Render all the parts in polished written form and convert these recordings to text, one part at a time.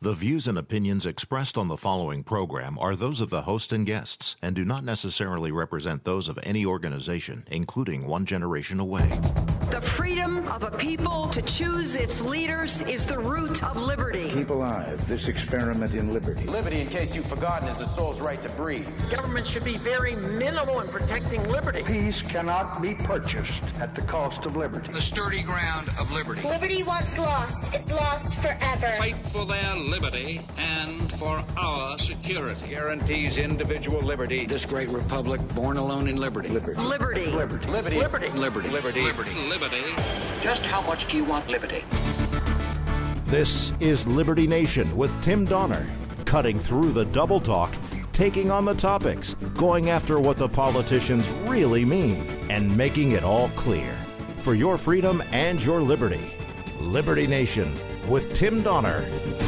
The views and opinions expressed on the following program are those of the host and guests and do not necessarily represent those of any organization, including One Generation Away. The freedom of a people to choose its leaders is the root of liberty. Keep alive this experiment in liberty. Liberty, in case you've forgotten, is the soul's right to breathe. Government should be very minimal in protecting liberty. Peace cannot be purchased at the cost of liberty. The sturdy ground of liberty. Liberty once lost is lost forever. Fight for their liberty and for our security. Guarantees individual liberty. This great republic born alone in liberty. Liberty. Liberty. Liberty. Liberty. Liberty. Liberty. Liberty. Just how much do you want liberty? This is Liberty Nation with Tim Donner, cutting through the double talk, taking on the topics, going after what the politicians really mean, and making it all clear. For your freedom and your liberty. Liberty Nation with Tim Donner.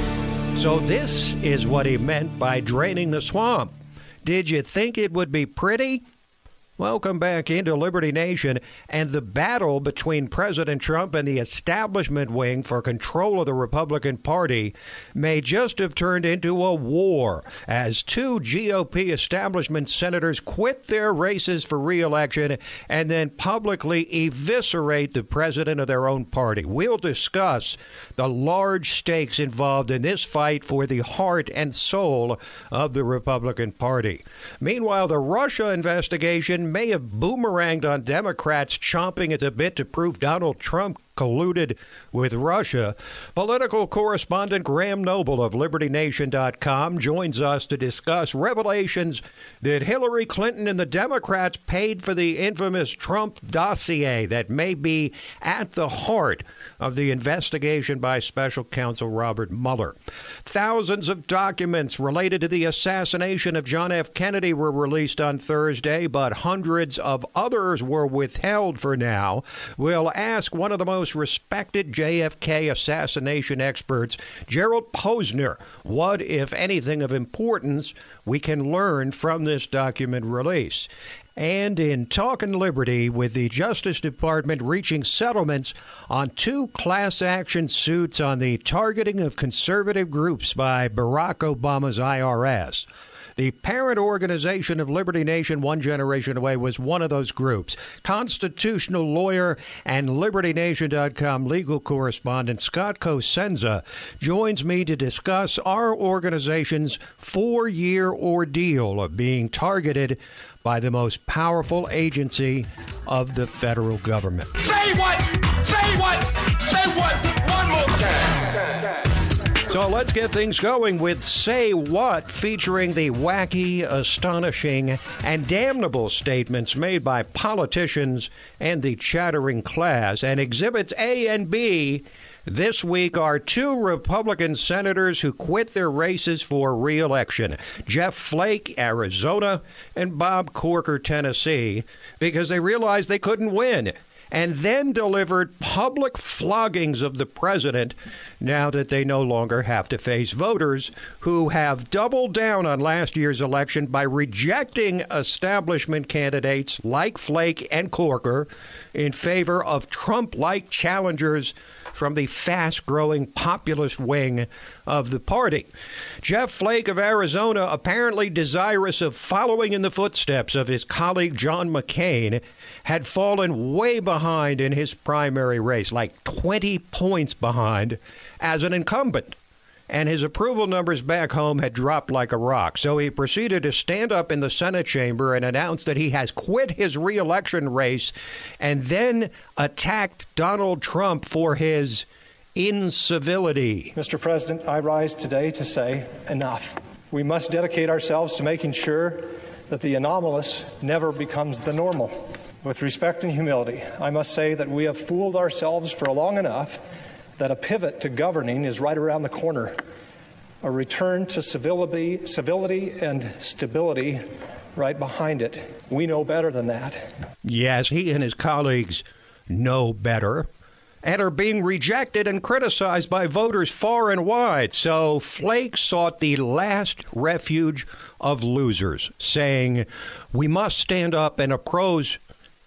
So this is what he meant by draining the swamp. Did you think it would be pretty? Welcome back into Liberty Nation, and the battle between President Trump and the establishment wing for control of the Republican Party may just have turned into a war as two GOP establishment senators quit their races for re-election and then publicly eviscerate the president of their own party. We'll discuss the large stakes involved in this fight for the heart and soul of the Republican Party. Meanwhile, the Russia investigation may have boomeranged on Democrats chomping at the bit to prove Donald Trump colluded with Russia. Political correspondent Graham Noble of LibertyNation.com joins us to discuss revelations that Hillary Clinton and the Democrats paid for the infamous Trump dossier that may be at the heart of the investigation by special counsel Robert Mueller. Thousands of documents related to the assassination of John F. Kennedy were released on Thursday, but hundreds of others were withheld for now. We'll ask one of the most respected JFK assassination experts, Gerald Posner, what, if anything of importance, we can learn from this document release. And in Talkin' Liberty, with the Justice Department reaching settlements on two class action suits on the targeting of conservative groups by Barack Obama's IRS. The parent organization of Liberty Nation, One Generation Away, was one of those groups. Constitutional lawyer and LibertyNation.com legal correspondent Scott Cosenza joins me to discuss our organization's 4-year ordeal of being targeted by the most powerful agency of the federal government. Say what? Say what? Say what? One more time. So let's get things going with Say What, featuring the wacky, astonishing, and damnable statements made by politicians and the chattering class. And exhibits A and B this week are two Republican senators who quit their races for re-election. Jeff Flake, Arizona, and Bob Corker, Tennessee, because they realized they couldn't win, and then delivered public floggings of the president now that they no longer have to face voters who have doubled down on last year's election by rejecting establishment candidates like Flake and Corker in favor of Trump-like challengers from the fast-growing populist wing of the party. Jeff Flake of Arizona, apparently desirous of following in the footsteps of his colleague John McCain, had fallen way behind in his primary race, like 20 points behind as an incumbent. And his approval numbers back home had dropped like a rock. So he proceeded to stand up in the Senate chamber and announce that he has quit his re-election race, and then attacked Donald Trump for his incivility. Mr. President, I rise today to say enough. We must dedicate ourselves to making sure that the anomalous never becomes the normal. With respect and humility, I must say that we have fooled ourselves for long enough that a pivot to governing is right around the corner. A return to civility and stability right behind it. We know better than that. Yes, he and his colleagues know better and are being rejected and criticized by voters far and wide. So Flake sought the last refuge of losers, saying, we must stand up and oppose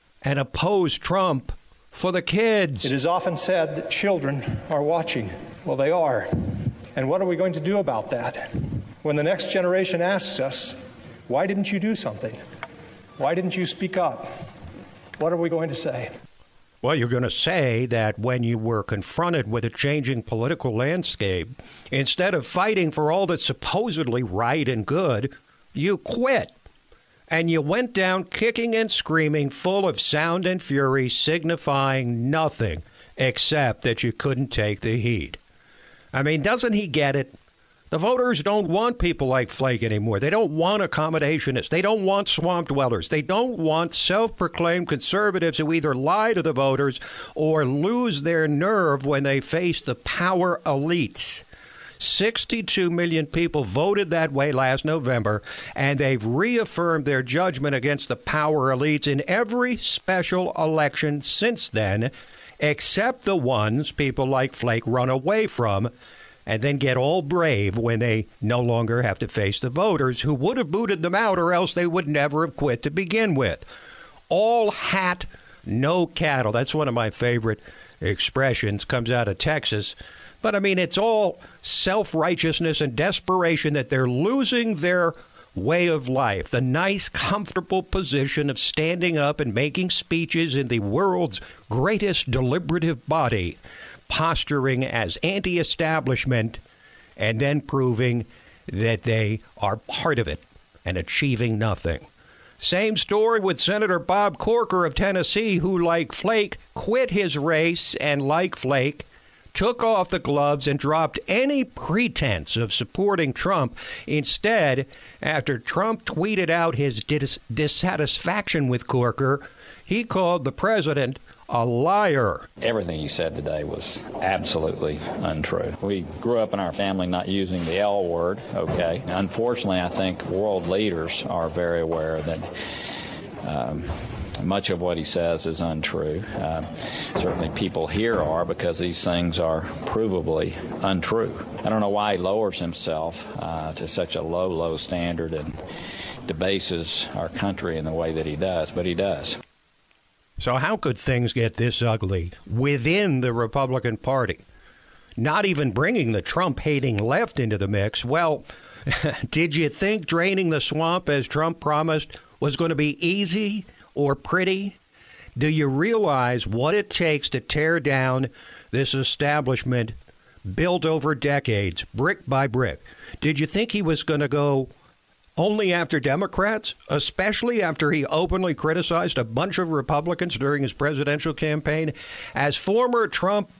Trump for the kids. It is often said that children are watching. Well, they are. And what are we going to do about that? When the next generation asks us, why didn't you do something? Why didn't you speak up? What are we going to say? Well, you're going to say that when you were confronted with a changing political landscape, instead of fighting for all that's supposedly right and good, you quit. And you went down kicking and screaming, full of sound and fury, signifying nothing except that you couldn't take the heat. I mean, doesn't he get it? The voters don't want people like Flake anymore. They don't want accommodationists. They don't want swamp dwellers. They don't want self-proclaimed conservatives who either lie to the voters or lose their nerve when they face the power elites. 62 million people voted that way last November, and they've reaffirmed their judgment against the power elites in every special election since then, except the ones people like Flake run away from and then get all brave when they no longer have to face the voters who would have booted them out, or else they would never have quit to begin with. All hat, no cattle. That's one of my favorite expressions. Comes out of Texas. But, I mean, it's all self-righteousness and desperation that they're losing their way of life, the nice, comfortable position of standing up and making speeches in the world's greatest deliberative body, posturing as anti-establishment, and then proving that they are part of it and achieving nothing. Same story with Senator Bob Corker of Tennessee, who, like Flake, quit his race and, like Flake, took off the gloves and dropped any pretense of supporting Trump. Instead, after Trump tweeted out his dissatisfaction with Corker, he called the president a liar. Everything he said today was absolutely untrue. We grew up in our family not using the L word, okay? Unfortunately, I think world leaders are very aware that much of what he says is untrue. Certainly people here are, because these things are provably untrue. I don't know why he lowers himself to such a low standard and debases our country in the way that he does, but he does. So how could things get this ugly within the Republican Party? Not even bringing the Trump-hating left into the mix. Well, did you think draining the swamp, as Trump promised, was going to be easy or pretty? Do you realize what it takes to tear down this establishment built over decades, brick by brick? Did you think he was going to go only after Democrats, especially after he openly criticized a bunch of Republicans during his presidential campaign? As former Trump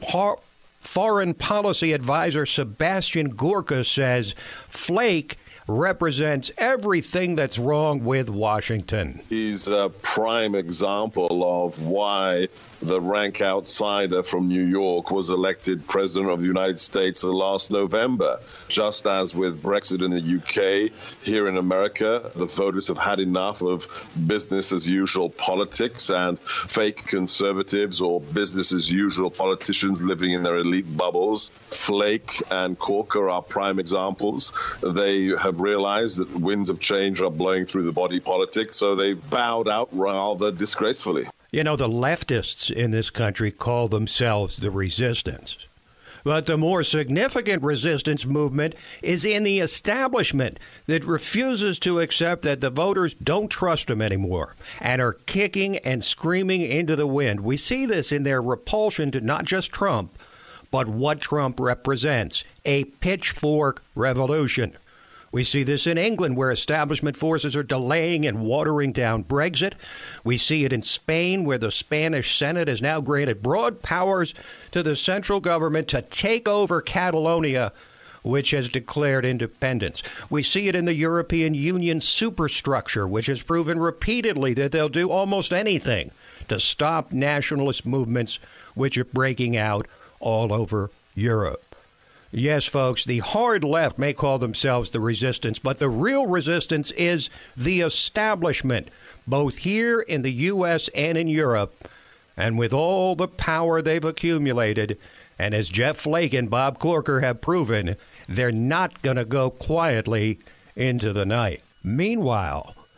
foreign policy advisor Sebastian Gorka says, Flake represents everything that's wrong with Washington. He's a prime example of why the rank outsider from New York was elected president of the United States last November. Just as with Brexit in the UK, here in America, the voters have had enough of business as usual politics and fake conservatives or business as usual politicians living in their elite bubbles. Flake and Corker are prime examples. They have realized that winds of change are blowing through the body politic, so they bowed out rather disgracefully. You know, the leftists in this country call themselves the resistance. But the more significant resistance movement is in the establishment that refuses to accept that the voters don't trust them anymore and are kicking and screaming into the wind. We see this in their repulsion to not just Trump, but what Trump represents, a pitchfork revolution. We see this in England, where establishment forces are delaying and watering down Brexit. We see it in Spain, where the Spanish Senate has now granted broad powers to the central government to take over Catalonia, which has declared independence. We see it in the European Union superstructure, which has proven repeatedly that they'll do almost anything to stop nationalist movements which are breaking out all over Europe. Yes, folks, the hard left may call themselves the resistance, but the real resistance is the establishment, both here in the U.S. and in Europe. And with all the power they've accumulated, and as Jeff Flake and Bob Corker have proven, they're not going to go quietly into the night. Meanwhile,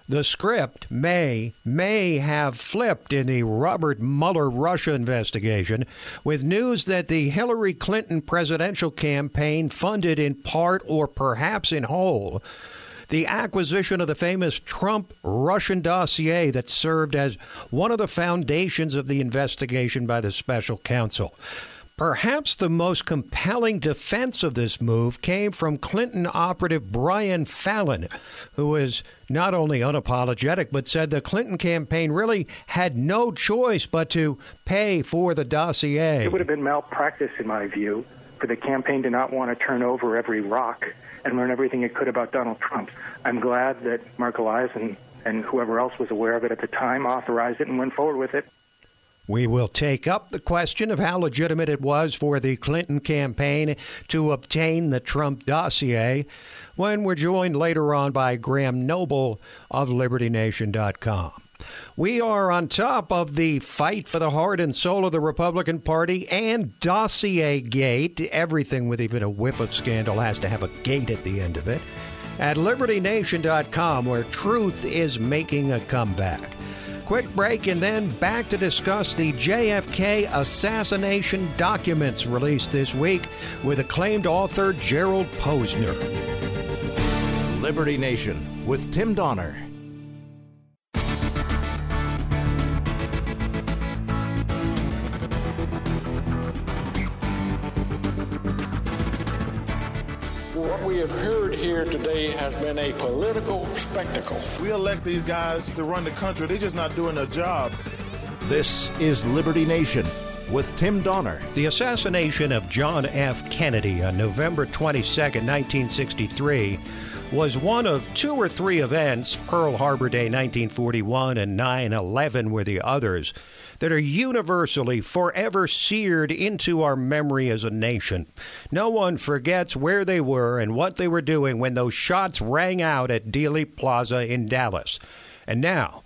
The script may have flipped in the Robert Mueller Russia investigation, with news that the Hillary Clinton presidential campaign funded in part or perhaps in whole the acquisition of the famous Trump Russian dossier that served as one of the foundations of the investigation by the special counsel. Perhaps the most compelling defense of this move came from Clinton operative Brian Fallon, who was not only unapologetic, but said the Clinton campaign really had no choice but to pay for the dossier. It would have been malpractice, in my view, for the campaign to not want to turn over every rock and learn everything it could about Donald Trump. I'm glad that Mark Elias and whoever else was aware of it at the time authorized it and went forward with it. We will take up the question of how legitimate it was for the Clinton campaign to obtain the Trump dossier when we're joined later on by Graham Noble of LibertyNation.com. We are on top of the fight for the heart and soul of the Republican Party and Dossier Gate. Everything with even a whiff of scandal has to have a gate at the end of it. At LibertyNation.com, where truth is making a comeback. Quick break and then back to discuss the JFK assassination documents released this week with acclaimed author Gerald Posner. Liberty Nation with Tim Donner. What we have heard here today has been a political spectacle. We elect these guys to run the country. They're just not doing their job. This is Liberty Nation with Tim Donner. The assassination of John F. Kennedy on November 22, 1963, was one of two or three events, Pearl Harbor Day 1941 and 9/11 were the others, that are universally forever seared into our memory as a nation. No one forgets where they were and what they were doing when those shots rang out at Dealey Plaza in Dallas. And now,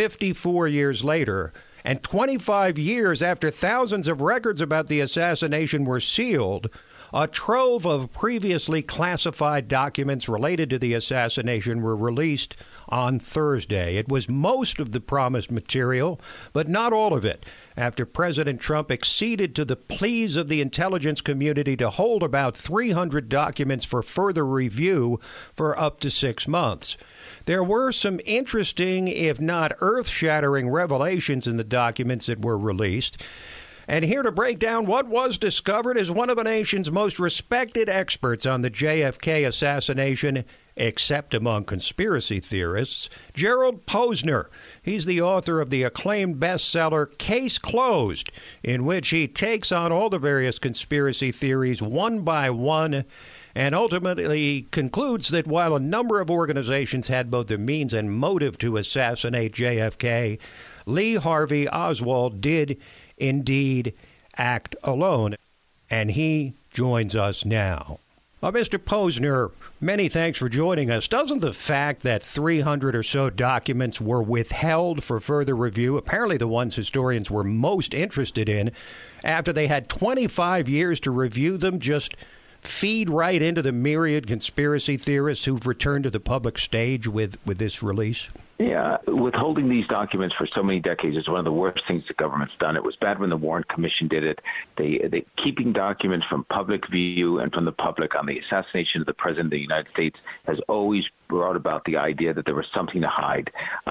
54 years later, and 25 years after thousands of records about the assassination were sealed, a trove of previously classified documents related to the assassination were released on Thursday. It was most of the promised material, but not all of it, after President Trump acceded to the pleas of the intelligence community to hold about 300 documents for further review for up to 6 months. There were some interesting, if not earth-shattering, revelations in the documents that were released. And here to break down what was discovered is one of the nation's most respected experts on the JFK assassination, except among conspiracy theorists, Gerald Posner. He's the author of the acclaimed bestseller Case Closed, in which he takes on all the various conspiracy theories one by one and ultimately concludes that while a number of organizations had both the means and motive to assassinate JFK, Lee Harvey Oswald did indeed act alone. And he joins us now. Mr. Posner, many thanks for joining us. Doesn't the fact that 300 or so documents were withheld for further review, apparently the ones historians were most interested in, after they had 25 years to review them, just feed right into the myriad conspiracy theorists who've returned to the public stage with this release? Yeah, withholding these documents for so many decades is one of the worst things the government's done. It was bad when the Warren Commission did it. They keeping documents from public view and from the public on the assassination of the President of the United States has always brought about the idea that there was something to hide.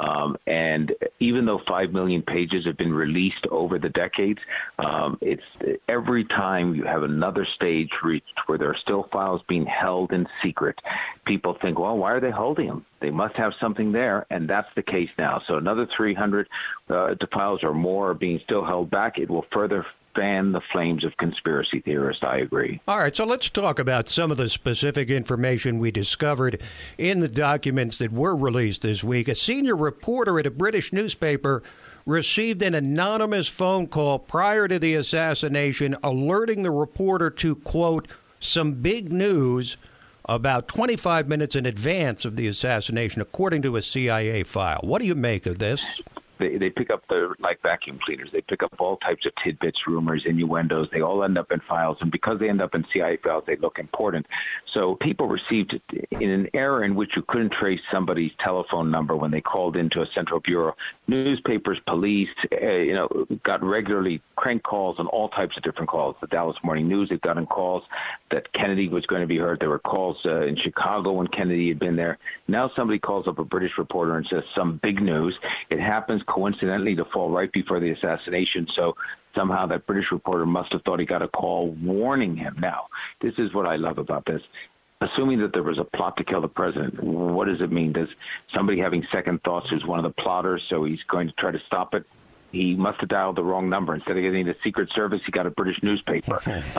And even though 5 million pages have been released over the decades, it's every time you have another stage reached where there are still files being held in secret, people think, well, why are they holding them? They must have something there, and that's the case now. So another 300 files or more are being still held back. It will further fan the flames of conspiracy theorists, I agree. All right, so let's talk about some of the specific information we discovered in the documents that were released this week. A senior reporter at a British newspaper received an anonymous phone call prior to the assassination alerting the reporter to, quote, some big news about 25 minutes in advance of the assassination, according to a CIA file. What do you make of this? They pick up like vacuum cleaners. They pick up all types of tidbits, rumors, innuendos. They all end up in files. And because they end up in CIA files, they look important. So people received, in an era in which you couldn't trace somebody's telephone number when they called into a central bureau, newspapers, police, got regularly crank calls and all types of different calls. The Dallas Morning News had gotten calls that Kennedy was going to be heard. There were calls in Chicago when Kennedy had been there. Now somebody calls up a British reporter and says some big news. It happens coincidentally to fall right before the assassination. So somehow that British reporter must have thought he got a call warning him. Now, this is what I love about this. Assuming that there was a plot to kill the president, what does it mean? Does somebody having second thoughts who's one of the plotters, so he's going to try to stop it? He must have dialed the wrong number. Instead of getting the Secret Service, he got a British newspaper.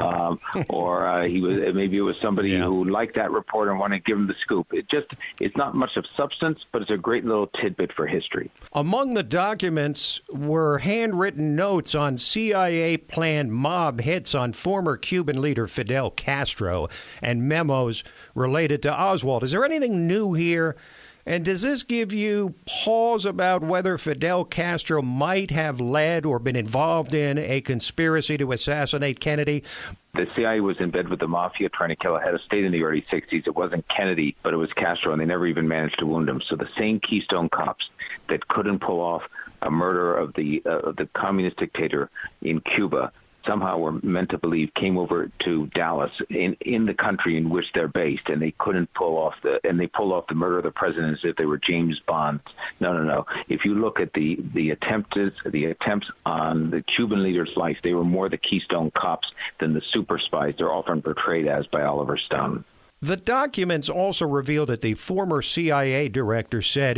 Maybe it was somebody who liked that report and wanted to give him the scoop. It's not much of substance, but it's a great little tidbit for history. Among the documents were handwritten notes on CIA-planned mob hits on former Cuban leader Fidel Castro and memos related to Oswald. Is there anything new here? And does this give you pause about whether Fidel Castro might have led or been involved in a conspiracy to assassinate Kennedy? The CIA was in bed with the mafia trying to kill a head of state in the early 60s. It wasn't Kennedy, but it was Castro, and they never even managed to wound him. So the same Keystone cops that couldn't pull off a murder of the communist dictator in Cuba somehow were meant to believe came over to Dallas in the country in which they're based, and they couldn't pull off the murder of the president as if they were James Bond. No. If you look at the attempts on the Cuban leader's life, they were more the Keystone cops than the super spies they're often portrayed as by Oliver Stone. The documents also reveal that the former CIA director said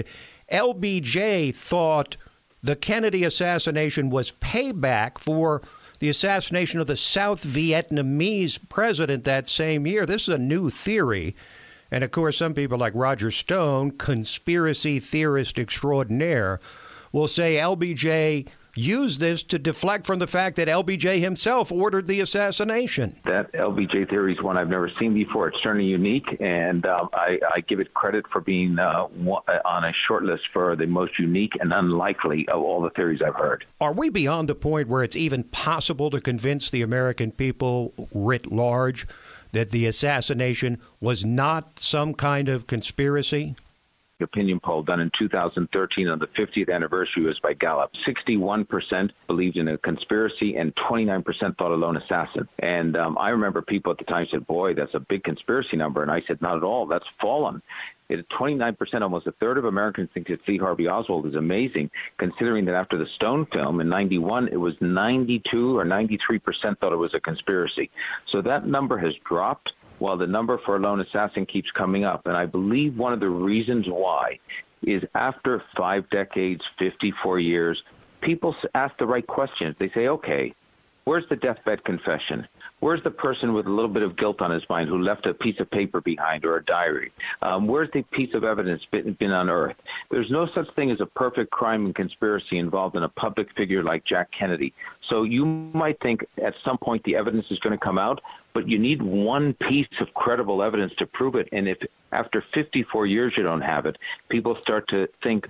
LBJ thought the Kennedy assassination was payback for the assassination of the South Vietnamese president that same year. This is a new theory. And, of course, some people like Roger Stone, conspiracy theorist extraordinaire, will say LBJ used this to deflect from the fact that LBJ himself ordered the assassination. That LBJ theory is one I've never seen before. It's certainly unique, and I give it credit for being on a short list for the most unique and unlikely of all the theories I've heard. Are we beyond the point where it's even possible to convince the American people writ large that the assassination was not some kind of conspiracy? Opinion poll done in 2013 on the 50th anniversary was by Gallup. 61% believed in a conspiracy and 29% thought a lone assassin. And I remember people at the time said, boy, that's a big conspiracy number. And I said, not at all. That's fallen. At 29%, almost a third of Americans think that Lee Harvey Oswald is amazing, considering that after the Stone film in 91, it was 92 or 93% thought it was a conspiracy. So that number has dropped, while the number for a lone assassin keeps coming up. And I believe one of the reasons why is after 5 decades, 54 years, people ask the right questions. They say, okay, where's the deathbed confession? Where's the person with a little bit of guilt on his mind who left a piece of paper behind or a diary? Where's the piece of evidence been unearthed? There's no such thing as a perfect crime and conspiracy involved in a public figure like Jack Kennedy. So you might think at some point the evidence is going to come out, but you need one piece of credible evidence to prove it. And if after 54 years you don't have it, people start to think,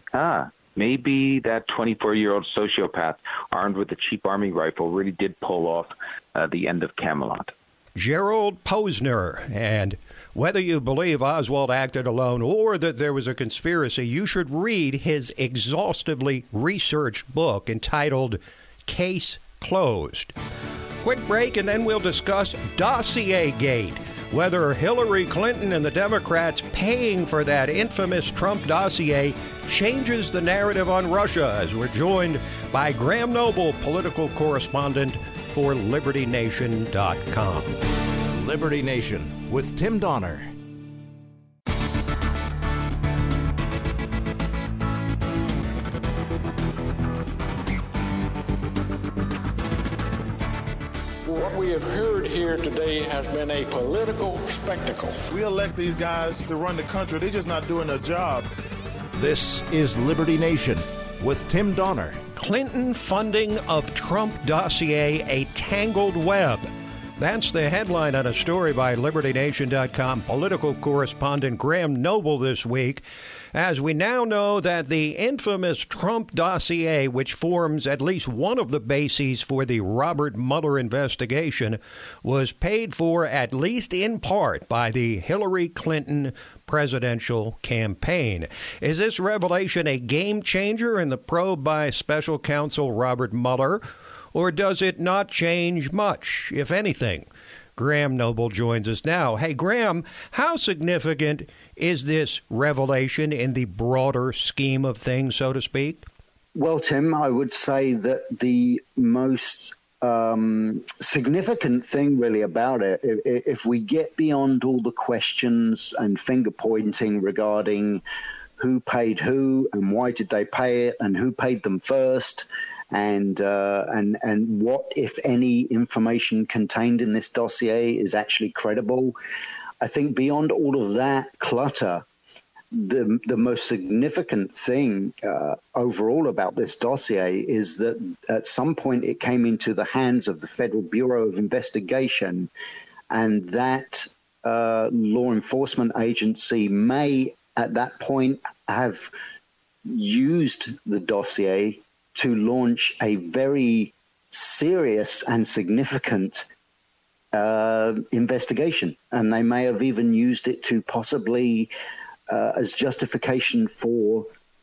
maybe that 24-year-old sociopath armed with a cheap army rifle really did pull off the end of Camelot. Gerald Posner. And whether you believe Oswald acted alone or that there was a conspiracy, you should read his exhaustively researched book entitled Case Closed. Quick break, and then we'll discuss Dossier Gate. Whether Hillary Clinton and the Democrats paying for that infamous Trump dossier changes the narrative on Russia, as we're joined by Graham Noble, political correspondent for LibertyNation.com. Liberty Nation with Tim Donner. What we have heard here today has been a political spectacle. We elect these guys to run the country. They're just not doing their job. This is Liberty Nation with Tim Donner. Clinton funding of Trump dossier, a tangled web. That's the headline on a story by LibertyNation.com political correspondent Graham Noble this week, as we now know that the infamous Trump dossier, which forms at least one of the bases for the Robert Mueller investigation, was paid for at least in part by the Hillary Clinton presidential campaign. Is this revelation a game changer in the probe by special counsel Robert Mueller? Or does it not change much, if anything? Graham Noble joins us now. Hey, Graham, how significant is this revelation in the broader scheme of things, so to speak? Well, Tim, I would say that the most significant thing really about it, if we get beyond all the questions and finger pointing regarding who paid who and why did they pay it and who paid them first, and what, if any, information contained in this dossier is actually credible. I think beyond all of that clutter, the most significant thing overall about this dossier is that at some point it came into the hands of the Federal Bureau of Investigation, and that law enforcement agency may at that point have used the dossier to launch a very serious and significant investigation. And they may have even used it to possibly as justification for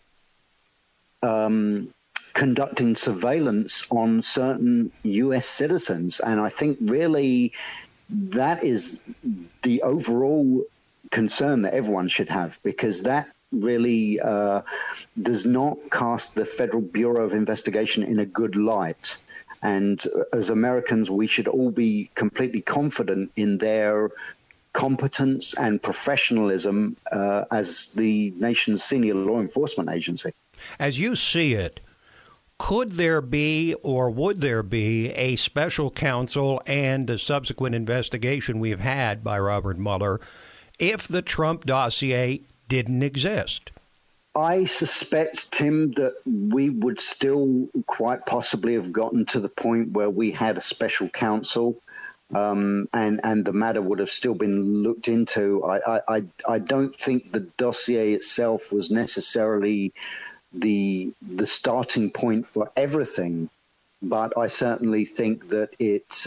conducting surveillance on certain U.S. citizens. And I think really that is the overall concern that everyone should have, because that really does not cast the Federal Bureau of Investigation in a good light. And as Americans, we should all be completely confident in their competence and professionalism as the nation's senior law enforcement agency. As you see it, could there be or would there be a special counsel and the subsequent investigation we've had by Robert Mueller if the Trump dossier didn't exist? I suspect, Tim, that we would still quite possibly have gotten to the point where we had a special counsel and the matter would have still been looked into. I don't think the dossier itself was necessarily the starting point for everything, but I certainly think that its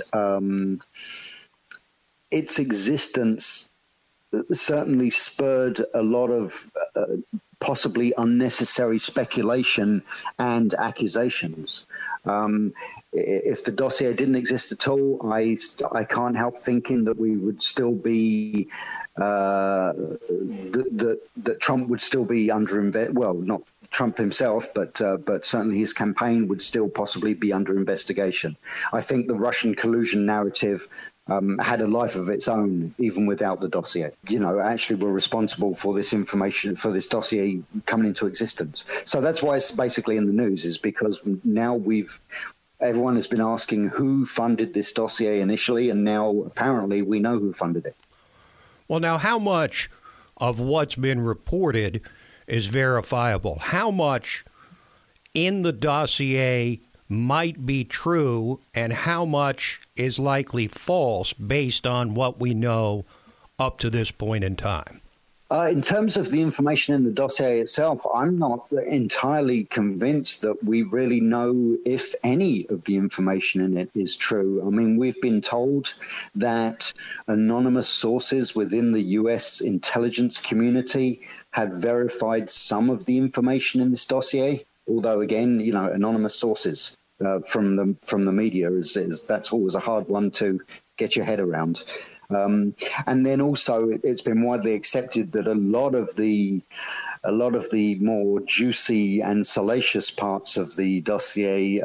existence certainly spurred a lot of possibly unnecessary speculation and accusations. If the dossier didn't exist at all, I can't help thinking that we would still be that Trump would still be under well, not Trump himself, but certainly his campaign would still possibly be under investigation. I think the Russian collusion narrative had a life of its own, even without the dossier. Actually were responsible for this information, for this dossier coming into existence. So that's why it's basically in the news, is because now everyone has been asking who funded this dossier initially, and now apparently we know who funded it. Well, now, how much of what's been reported is verifiable? How much in the dossier might be true, and how much is likely false based on what we know up to this point in time? In terms of the information in the dossier itself, I'm not entirely convinced that we really know if any of the information in it is true. I mean, we've been told that anonymous sources within the U.S. intelligence community have verified some of the information in this dossier. Although, again, anonymous sources from the media is that's always a hard one to get your head around. And then also, it's been widely accepted that a lot of the more juicy and salacious parts of the dossier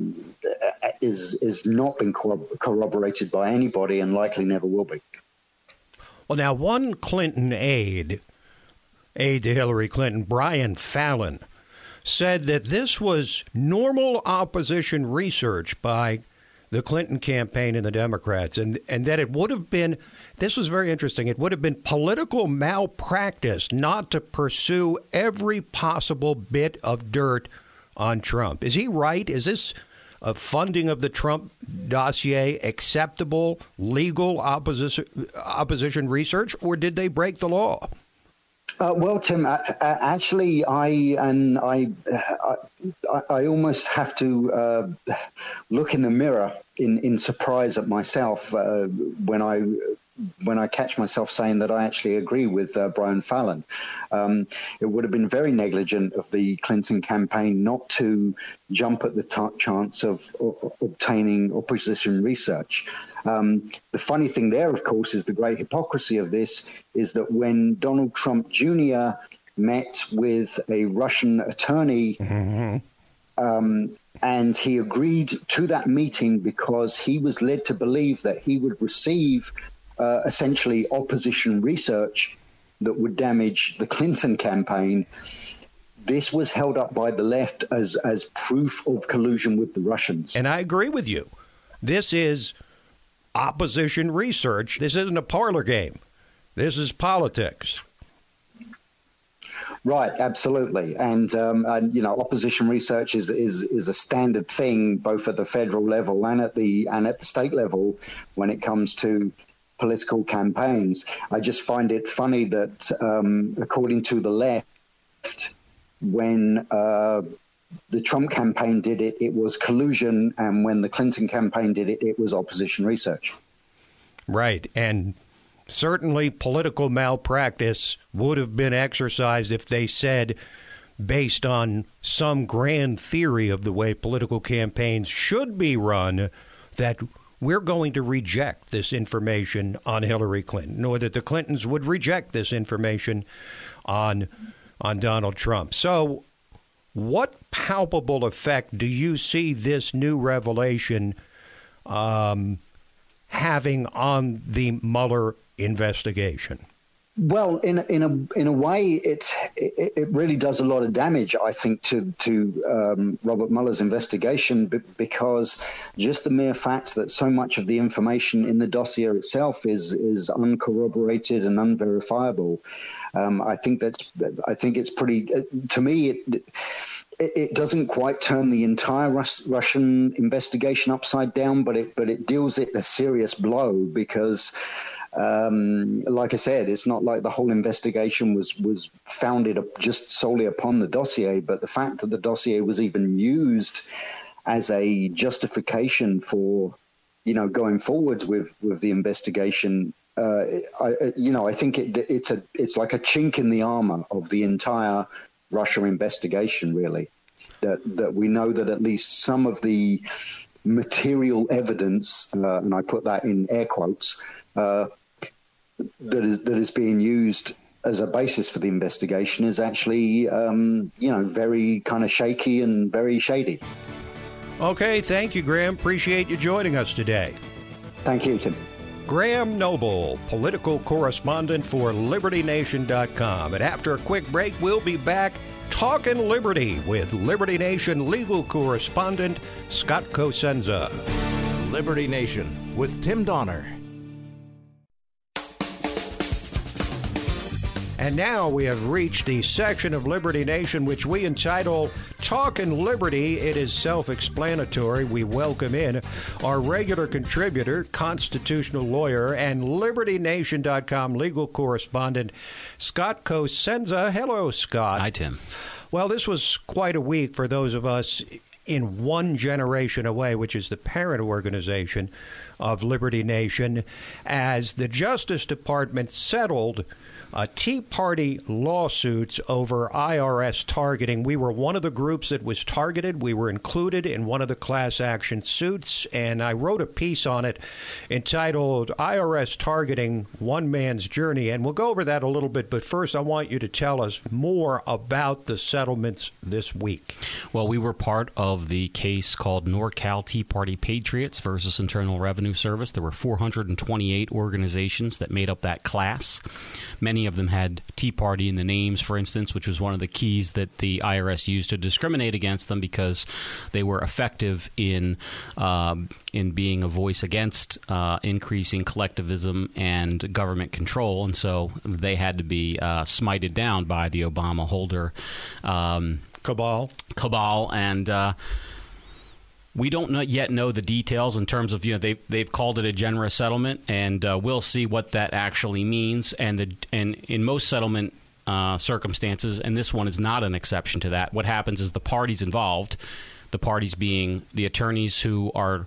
is not been corroborated by anybody, and likely never will be. Well, now, one Clinton aide to Hillary Clinton, Brian Fallon, said that this was normal opposition research by the Clinton campaign and the Democrats, and that it would have been, this was very interesting, it would have been political malpractice not to pursue every possible bit of dirt on Trump. Is he right? Is this funding of the Trump dossier acceptable, legal opposition research, or did they break the law? Well, Tim, actually, I almost have to look in the mirror in surprise at myself when I catch myself saying that I actually agree with Brian Fallon. It would have been very negligent of the Clinton campaign not to jump at the chance of obtaining opposition research. The funny thing there, of course, is the great hypocrisy of this is that when Donald Trump Jr. met with a Russian attorney, and he agreed to that meeting because he was led to believe that he would receive essentially opposition research that would damage the Clinton campaign. This was held up by the left as proof of collusion with the Russians. And I agree with you. This is opposition research. This isn't a parlor game. This is politics. Right, absolutely, and opposition research is a standard thing both at the federal level and at the state level when it comes to political campaigns. I just find it funny that according to the left, when the Trump campaign did it, it was collusion, and when the Clinton campaign did it, it was opposition research. Right, and certainly political malpractice would have been exercised if they said, based on some grand theory of the way political campaigns should be run, that we're going to reject this information on Hillary Clinton, or that the Clintons would reject this information on Donald Trump. So what palpable effect do you see this new revelation having on the Mueller investigation? Well, in a way, it really does a lot of damage, I think, to Robert Mueller's investigation, because just the mere fact that so much of the information in the dossier itself is uncorroborated and unverifiable. I think it's pretty. To me, it doesn't quite turn the entire Russian investigation upside down, but it deals it a serious blow because. Like I said, it's not like the whole investigation was founded just solely upon the dossier, but the fact that the dossier was even used as a justification for, going forwards with the investigation. I think it's like a chink in the armor of the entire Russia investigation, really. That we know that at least some of the material evidence, and I put that in air quotes. That is being used as a basis for the investigation is actually, very kind of shaky and very shady. Okay, thank you, Graham. Appreciate you joining us today. Thank you, Tim. Graham Noble, political correspondent for LibertyNation.com. And after a quick break, we'll be back talking liberty with Liberty Nation legal correspondent Scott Cosenza. Liberty Nation with Tim Donner. And now we have reached the section of Liberty Nation which we entitle Talkin' Liberty. It is self-explanatory. We welcome in our regular contributor, constitutional lawyer, and LibertyNation.com legal correspondent, Scott Cosenza. Hello, Scott. Hi, Tim. Well, this was quite a week for those of us in one generation away, which is the parent organization of Liberty Nation, as the Justice Department settled Tea Party lawsuits over IRS targeting. We were one of the groups that was targeted. We were included in one of the class action suits, and I wrote a piece on it entitled IRS Targeting, One Man's Journey, and we'll go over that a little bit, but first I want you to tell us more about the settlements this week. Well, we were part of the case called NorCal Tea Party Patriots versus Internal Revenue Service. There were 428 organizations that made up that class. Many of them had Tea Party in the names, for instance, which was one of the keys that the IRS used to discriminate against them because they were effective in being a voice against increasing collectivism and government control, and so they had to be smited down by the Obama holder cabal, and We don't yet know the details in terms of, they've called it a generous settlement, and we'll see what that actually means. And in most settlement circumstances, and this one is not an exception to that, what happens is the parties involved, the parties being the attorneys who are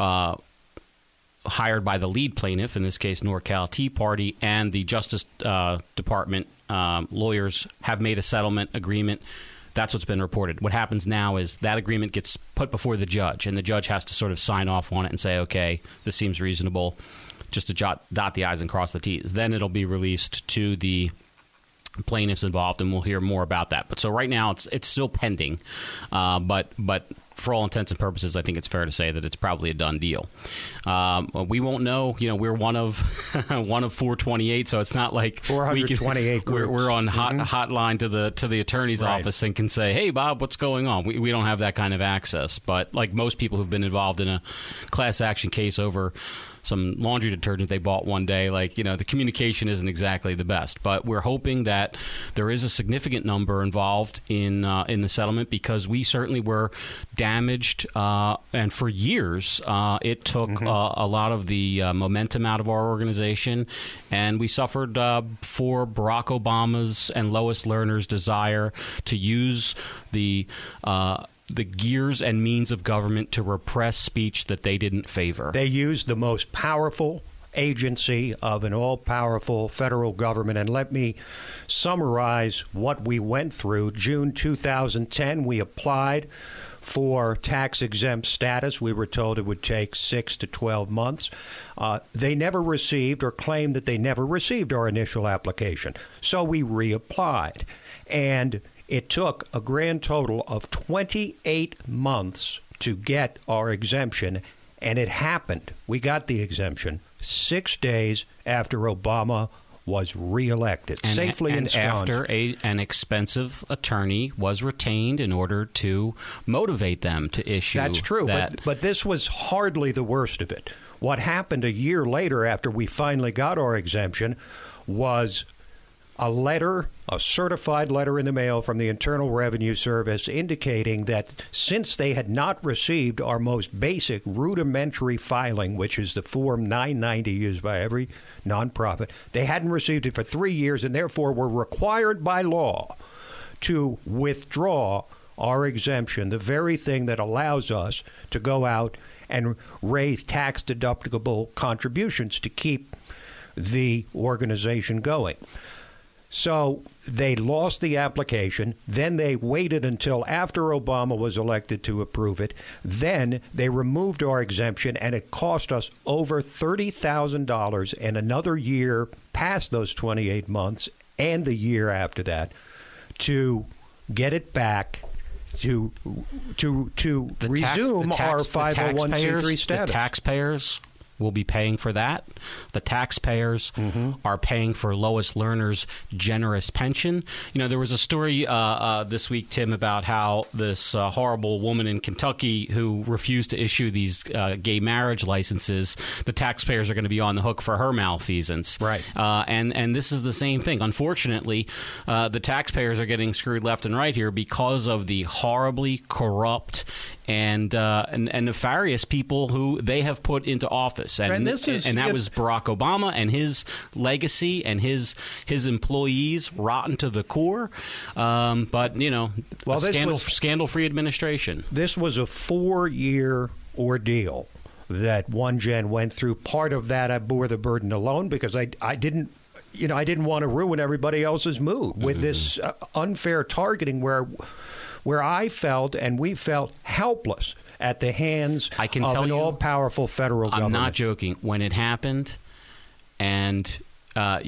hired by the lead plaintiff, in this case NorCal Tea Party, and the Justice Department lawyers have made a settlement agreement. That's what's been reported. What happens now is that agreement gets put before the judge, and the judge has to sort of sign off on it and say, okay, this seems reasonable, just to dot the I's and cross the T's. Then it'll be released to the plaintiffs involved, and we'll hear more about that. But so right now it's still pending, but for all intents and purposes, I think it's fair to say that it's probably a done deal. We won't know. We're one of 428, so it's not like 428 we're on hotline to the attorney's office and can say, "Hey, Bob, what's going on?" We don't have that kind of access. But like most people who've been involved in a class action case over some laundry detergent they bought one day, the communication isn't exactly the best. But we're hoping that there is a significant number involved in the settlement, because we certainly were damaged, and for years it took a lot of the momentum out of our organization, and we suffered for Barack Obama's and Lois Lerner's desire to use the gears and means of government to repress speech that they didn't favor. They used the most powerful agency of an all-powerful federal government. And let me summarize what we went through. June 2010, we applied for tax-exempt status. We were told it would take 6 to 12 months. They never received, or claimed that they never received, our initial application. So we reapplied. And it took a grand total of 28 months to get our exemption, and it happened. We got the exemption 6 days after Obama was reelected, safely ensconced. After an expensive attorney was retained in order to motivate them to issue. That's true, but this was hardly the worst of it. What happened a year later, after we finally got our exemption, was a certified letter in the mail from the Internal Revenue Service indicating that since they had not received our most basic rudimentary filing, which is the Form 990 used by every nonprofit, they hadn't received it for 3 years, and therefore were required by law to withdraw our exemption, the very thing that allows us to go out and raise tax-deductible contributions to keep the organization going. So they lost the application. Then they waited until after Obama was elected to approve it. Then they removed our exemption, and it cost us over $30,000 and another year past those 28 months and the year after that to get it back, to resume our 501c3 status. The taxpayers will be paying for that. The taxpayers are paying for Lois Lerner's generous pension. There was a story this week, Tim, about how this horrible woman in Kentucky who refused to issue these gay marriage licenses, the taxpayers are going to be on the hook for her malfeasance. Right. And this is the same thing. Unfortunately, the taxpayers are getting screwed left and right here because of the horribly corrupt and nefarious people who they have put into office. And that was Barack Obama and his legacy and his employees, rotten to the core. But, scandal-free administration. This was a 4-year ordeal that OneGen went through. Part of that I bore the burden alone because I didn't want to ruin everybody else's mood with this unfair targeting where I felt and we felt helpless at the hands of an all-powerful federal government. I'm not joking. When it happened, and I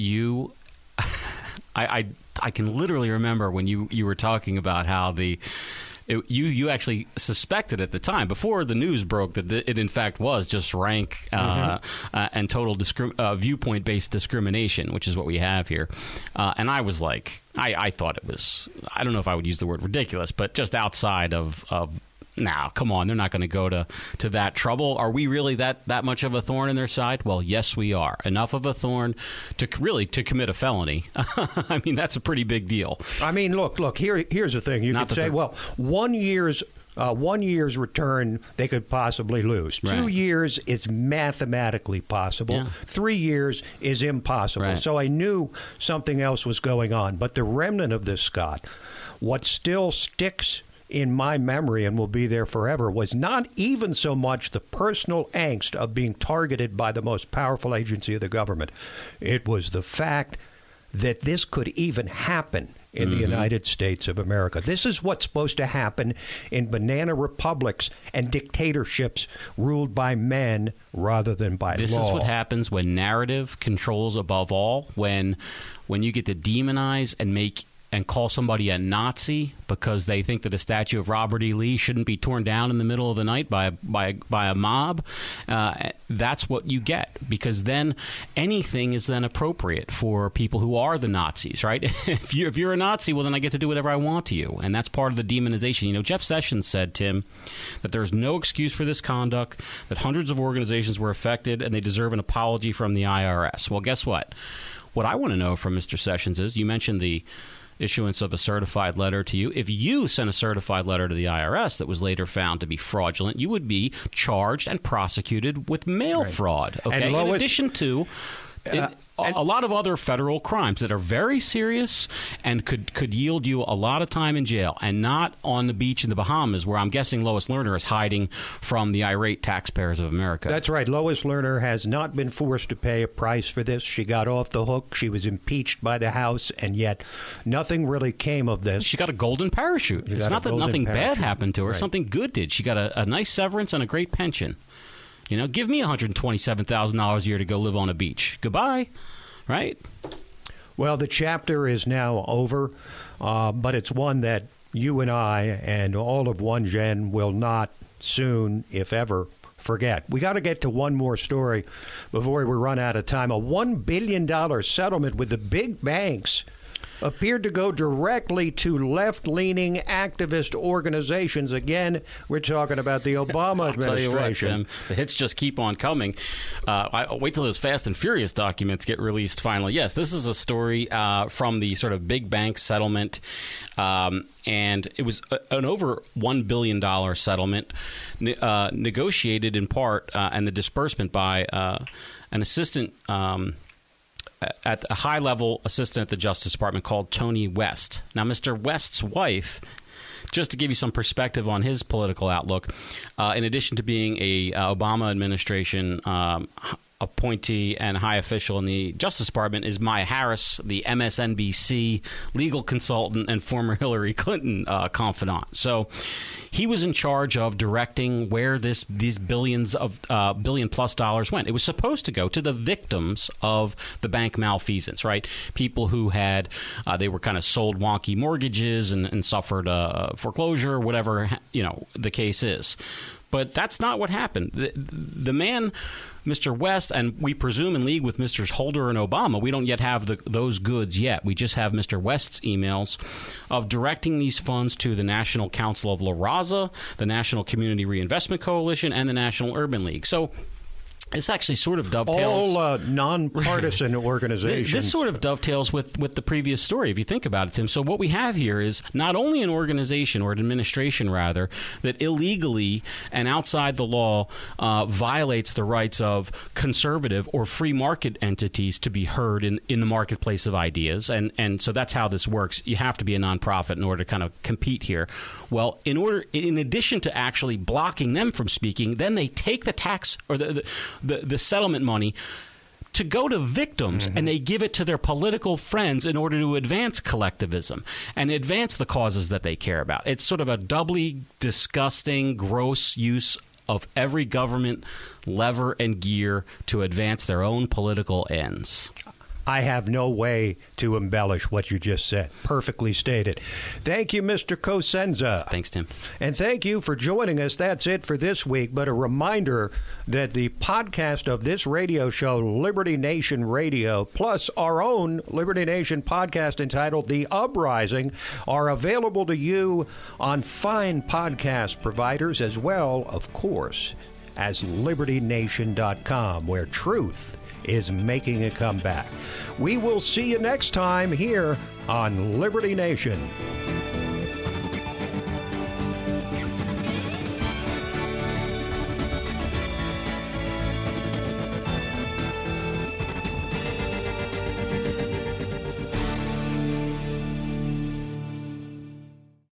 can literally remember when you were talking about how you actually suspected at the time, before the news broke, that it in fact was just rank and total viewpoint-based discrimination, which is what we have here. And I was like, I thought it was, I don't know if I would use the word ridiculous, but just outside of now, come on, they're not going to go to that trouble. Are we really that much of a thorn in their side? Well, yes, we are. Enough of a thorn to commit a felony. That's a pretty big deal. Look, here's the thing. You could say, 1 year's 1 year's return they could possibly lose. Right. 2 years is mathematically possible. Yeah. 3 years is impossible. Right. So I knew something else was going on. But the remnant of this, Scott, what still sticks in my memory and will be there forever was not even so much the personal angst of being targeted by the most powerful agency of the government. It was the fact that this could even happen in the United States of America. This is what's supposed to happen in banana republics and dictatorships ruled by men rather than by law. This is what happens when narrative controls above all, when you get to demonize and call somebody a Nazi because they think that a statue of Robert E. Lee shouldn't be torn down in the middle of the night by a mob. That's what you get, because then anything is then appropriate for people who are the Nazis, right? If you're a Nazi, well, then I get to do whatever I want to you, and that's part of the demonization. You know, Jeff Sessions said, Tim, that there's no excuse for this conduct, that hundreds of organizations were affected, and they deserve an apology from the IRS. Well, guess what? What I want to know from Mr. Sessions is, you mentioned the issuance of a certified letter to you. If you sent a certified letter to the IRS that was later found to be fraudulent, you would be charged and prosecuted with mail fraud. Okay, in addition to a lot of other federal crimes that are very serious and could yield you a lot of time in jail, and not on the beach in the Bahamas, where I'm guessing Lois Lerner is hiding from the irate taxpayers of America. That's right. Lois Lerner has not been forced to pay a price for this. She got off the hook. She was impeached by the House, and yet nothing really came of this. She got a golden parachute. It's not that nothing bad happened to her. Right. Something good did. She got a nice severance and a great pension. You know, give me $127,000 a year to go live on a beach. Goodbye. Right? Well, the chapter is now over, but it's one that you and I and all of One Gen will not soon, if ever, forget. We got to get to one more story before we run out of time. A $1 billion settlement with the big banks appeared to go directly to left-leaning activist organizations. Again, we're talking about the Obama administration. I'll tell you what, Tim, the hits just keep on coming. I'll wait till those Fast and Furious documents get released finally. Yes, this is a story from the sort of big bank settlement, and it was an over $1 billion settlement negotiated in part, and the disbursement by an assistant at a high-level assistant at the Justice Department called Tony West. Now, Mr. West's wife, just to give you some perspective on his political outlook, in addition to being a Obama administration appointee and high official in the Justice Department, is Maya Harris, the MSNBC legal consultant and former Hillary Clinton confidant. So he was in charge of directing where these billions of billion-plus dollars went. It was supposed to go to the victims of the bank malfeasance, right? People who had they were kind of sold wonky mortgages and suffered foreclosure, whatever the case is. But that's not what happened. The man, Mr. West, and we presume in league with Mr. Holder and Obama, we don't yet have those goods yet. We just have Mr. West's emails of directing these funds to the National Council of La Raza, the National Community Reinvestment Coalition, and the National Urban League. So this actually sort of dovetails. All nonpartisan organizations. This sort of dovetails with the previous story, if you think about it, Tim. So what we have here is not only an organization, or an administration rather, that illegally and outside the law violates the rights of conservative or free market entities to be heard in the marketplace of ideas. And so that's how this works. You have to be a nonprofit in order to kind of compete here. Well, in addition to actually blocking them from speaking, then they take the tax or the settlement money to go to victims, and they give it to their political friends in order to advance collectivism and advance the causes that they care about. It's sort of a doubly disgusting, gross use of every government lever and gear to advance their own political ends. I have no way to embellish what you just said. Perfectly stated. Thank you, Mr. Cosenza. Thanks, Tim. And thank you for joining us. That's it for this week. But a reminder that the podcast of this radio show, Liberty Nation Radio, plus our own Liberty Nation podcast entitled The Uprising, are available to you on fine podcast providers, as well, of course, as LibertyNation.com, where truth is making a comeback. We will see you next time here on Liberty Nation.